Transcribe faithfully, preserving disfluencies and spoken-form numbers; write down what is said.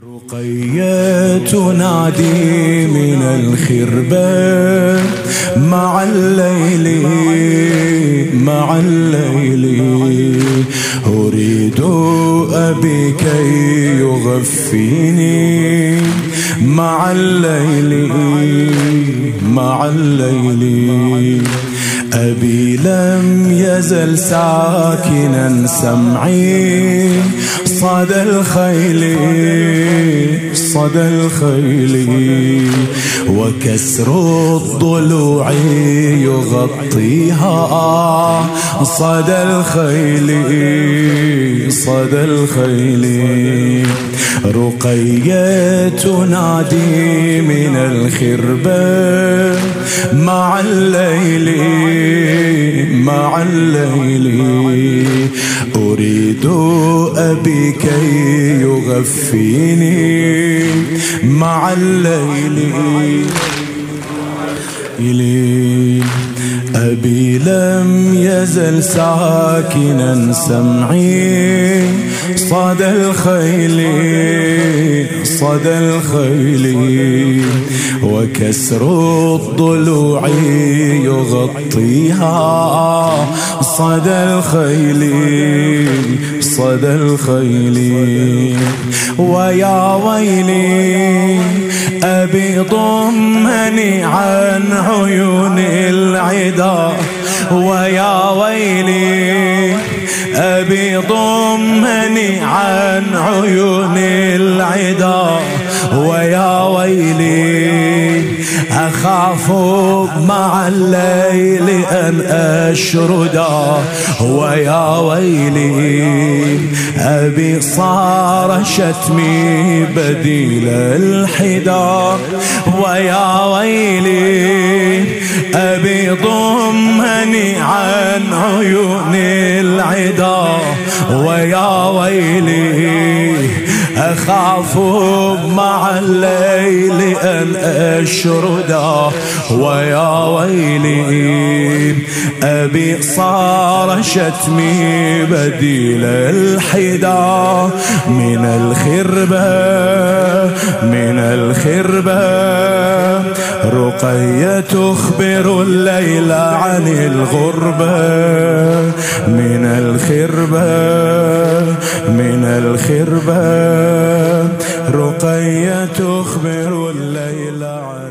رقية تنادي من الخربة مع الليل مع الليل، أريد أبي كي يغفيني مع الليل مع الليل. أبي لم يزل ساكنا سمعي صدى الخيل صدى الخيل، وكسر الضلوع يغطيها صدى الخيل صدى الخيل. رقية تنادي من الخربة مع الليل مع الليل، أريد أبي كي يغفيني مع الليل. أبي لم يزل ساكنا سمعي صدى الخيل صدى الخيل، وكسر الضلوع يغطيها صدى الخيل صدى الخيل. ويا ويلي أبي ضمني عن عيون العدا، ويا ويلي أبي ضمني عن عيون العدا، ويا ويلي أخاف مع الليل أن أشردا، ويا ويلي أبي صار شتمي بديل الحدا، ويا ويلي أبي ضمني عن عيون العدا، ويا ويلي أخاف مع الليل أن أشردا، ويا ويلي أبي صار شتمي بديل الحدا. من الخربة من الخربة رقية تخبر الليل عن الغربة، من الخربة من الخربة رقية تخبر الليل عن